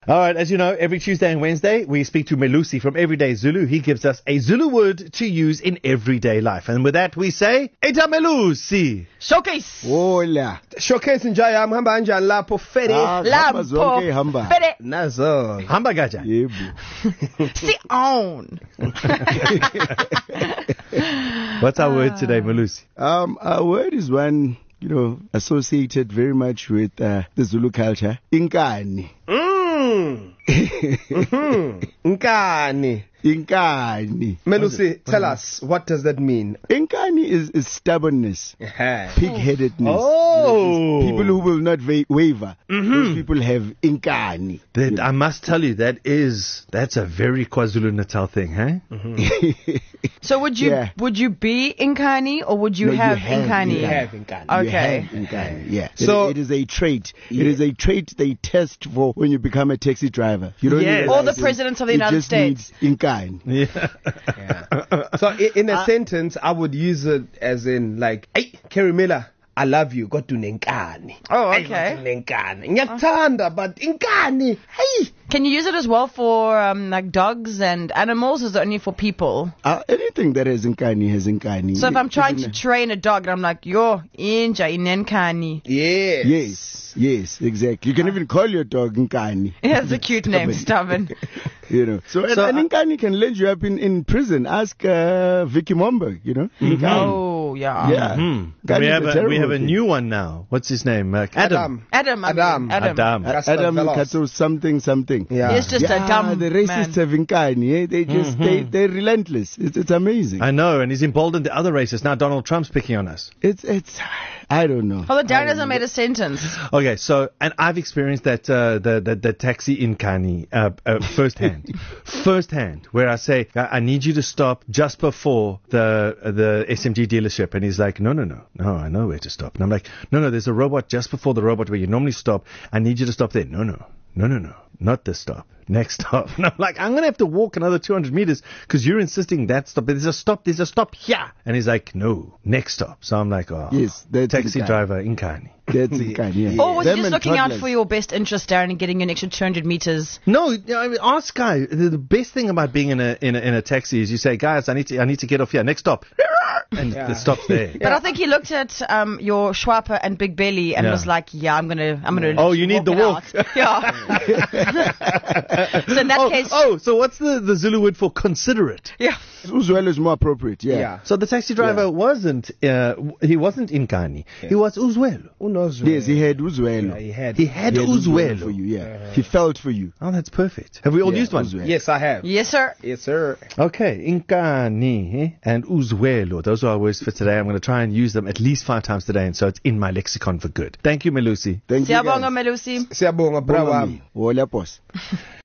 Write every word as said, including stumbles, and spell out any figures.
All right, as you know, every Tuesday and Wednesday, we speak to Melusi from Everyday Zulu. He gives us a Zulu word to use in everyday life. And with that, we say, Eta Melusi. Showcase. Hola. Showcase njaya hamba kanjani lapho Fede? Ah, hamba zonke hamba. Fede. Nazo. Hamba gaja. Yebo. Sit on. What's our word today, Melusi? Um, our word is one, you know, associated very much with uh, the Zulu culture. Inkani. Mm. mm-hmm. Nkani. Inkani. Melusi, tell us, what does that mean? Inkani is, is stubbornness, Uh-huh. pig-headedness. Oh. People who will not va- waver. Mm-hmm. Those people have inkani. That, I must tell you, that is, that's a very KwaZulu-Natal thing, huh? Mm-hmm. So would you Yeah. would you be Inkani or would you No, you have have Inkani? You have Nkani. You Okay. have inkani, yeah. So- it, it is a trait. It is a trait they test for when you become a taxi driver. You don't Yes. realize Or the it. presidents of the It United just States. needs inkani. Yeah. Yeah. So i- in a sentence, I would use it as in like, hey, Kerry Miller, I love you. Got to nenkani. Oh, Hey, okay. got to nenkani. Ngiyakuthanda, but inkani. Hey. Can you use it as well for um, like dogs and animals, or is it only for people? Uh, anything that has inkani has inkani. So if I'm trying to Isn't it? train a dog and I'm like, yo, inja inenkani. Yes. Yes, yes, exactly. You can even call your dog inkani. That's a cute name, stubborn. You know, so, So, an, uh, an inkani can land you up in, in prison. Ask uh, Vicky Momberg, you know. Inkani. Oh, yeah. Yeah. Hmm. Inkani We is have a, we terrible have a thing. new one now. What's his name? Uh, Adam. Adam. I mean, Adam. Adam. Adam. Adam Rastavelos. Kato something something. Yeah. He's just yeah, a dumb the racists man. have inkani. Eh? They just they they're relentless. It's it's amazing. I know, and he's emboldened the other racists. Now Donald Trump's picking on us. It's it's I don't know. Well, the I Darren don't hasn't know. made a sentence. Okay, so, and I've experienced that, uh, the, the, the taxi Inkani, uh, uh, firsthand. firsthand, where I say, I, I need you to stop just before the, the S M G dealership. And he's like, no, no, no, no, I know where to stop. And I'm like, no, no, there's a robot just before the robot where you normally stop. I need you to stop there. No, no, no, no, no, not this stop. Next stop. And I'm like, I'm going to have to walk another two hundred meters because you're insisting that stop. There's a stop. There's a stop here. And he's like, no, next stop. So I'm like, oh, Yes, that's taxi Inkani. driver Inkani. That's inkani. Yeah. Or was he Them just and looking out toddlers. for your best interest, Darren, and getting you an extra two hundred meters? No, you know, I mean, ask guy. The, the best thing about being in a in a in a taxi is you say, guys, I need to I need to get off here. Next stop, and Yeah. it stops there. But I think he looked at um, your Schwapper and Big Belly and Yeah. was like, yeah, I'm gonna, I'm gonna. Oh, you need the it walk. out. Yeah. So in that oh, case, oh, so what's the, the Zulu word for considerate? yeah. Uzwelo is more appropriate. Yeah. Yeah. So the taxi driver Yeah. wasn't uh, w- he wasn't Inkani. He was Uzwelo. Who knows? Yes, he had Uzwelo. Yeah, he had. He had He had Uzwelo. for you. Yeah. He felt for you. Oh, that's perfect. Have we all Yeah, used one? Uzwelo. Yes, I have. Yes, sir. Yes, sir. Okay, Inkani eh, and Uzwelo. Those are our words for today. I'm going to try and use them at least five times today, and so it's in my lexicon for good. Thank you, Melusi. Thank you. Siyabonga, guys. Melusi. Siyabonga, Bonga bravo. mi. Hola, boss.